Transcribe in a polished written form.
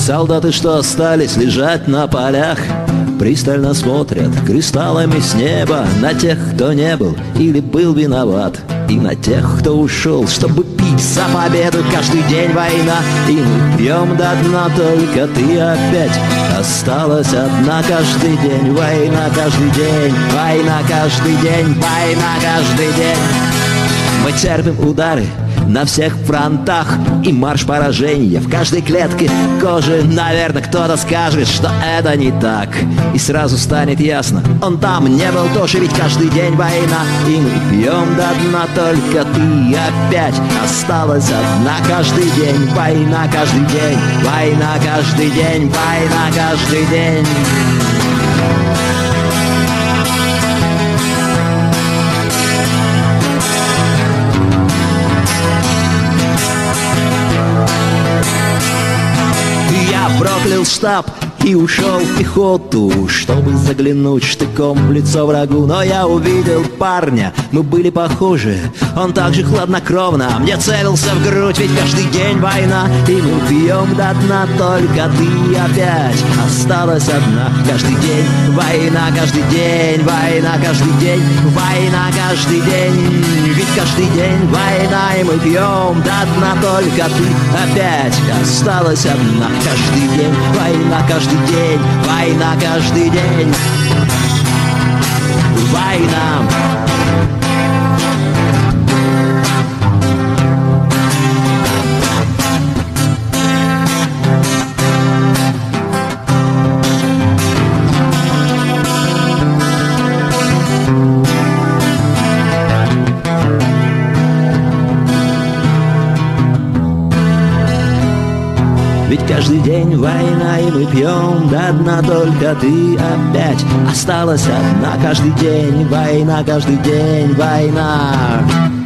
Солдаты, что остались лежать на полях, пристально смотрят кристаллами с неба на тех, кто не был или был виноват, и на тех, кто ушел, чтобы пить за победу. Каждый день война, и мы пьем до дна, только ты опять осталась одна. Каждый день война, каждый день война, каждый день война, каждый день. Мы терпим удары на всех фронтах и марш поражения в каждой клетке кожи. Наверное, кто-то скажет, что это не так, и сразу станет ясно, он там не был тоже. Ведь каждый день война, и мы пьем до дна, только ты опять осталась одна. Каждый день война, каждый день война, каждый день война, каждый день. Проклял штаб и ушел в пехоту, чтобы заглянуть штыком в лицо врагу. Но я увидел парня, мы были похожи, он так же хладнокровно мне целился в грудь. Ведь каждый день война, и мы пьем до дна, только ты опять осталась одна. Каждый день война, каждый день война, каждый день война, каждый день. Ведь каждый день война, и мы пьем до дна, только ты опять осталась одна. Каждый день война, каждый день война, каждый день война. Ведь каждый день война, и мы пьем до дна, только ты опять осталась одна. Каждый день война, каждый день война.